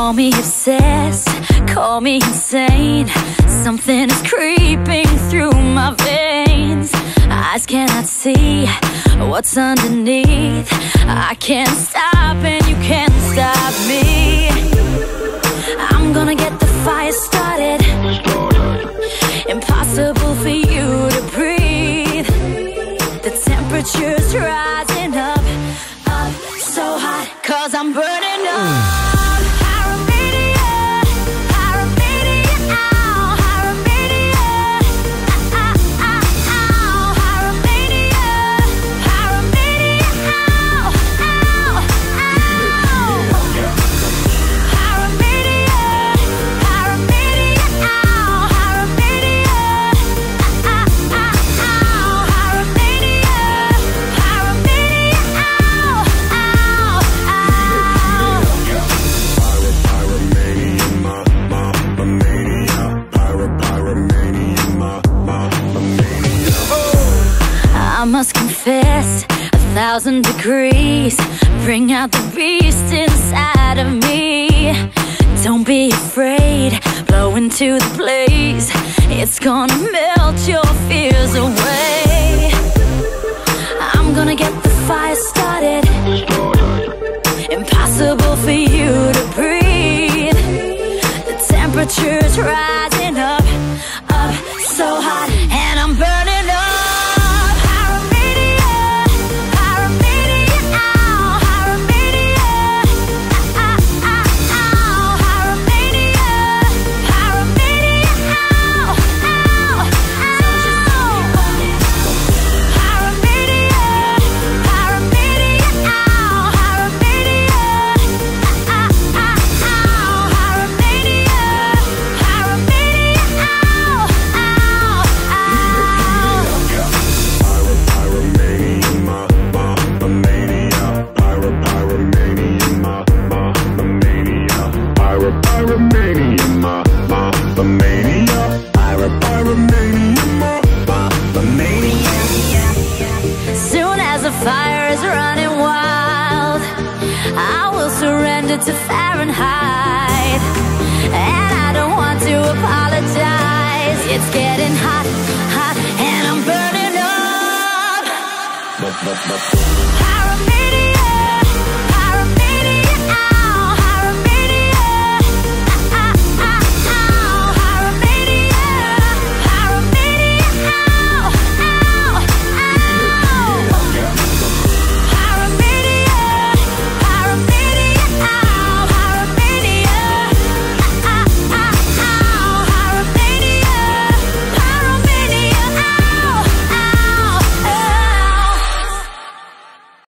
Call me obsessed, call me insane. Something is creeping through my veins. Eyes cannot see what's underneath. I can't stop and you can't stop me. I'm gonna get the fire started. Impossible for you to breathe. The temperature's rising up, up so hot, 'cause I'm burning up. I must confess, 1,000 degrees bring out the beast inside of me. Don't be afraid, blow into the blaze. It's gonna melt your fears away. I'm gonna get the fire started. Impossible for you to breathe. The temperature's rising up, up so hot, and I'm burning up. Soon as the fire is running wild, I will surrender to Fahrenheit. And I don't want to apologize. It's getting hot, hot, and I'm burning up.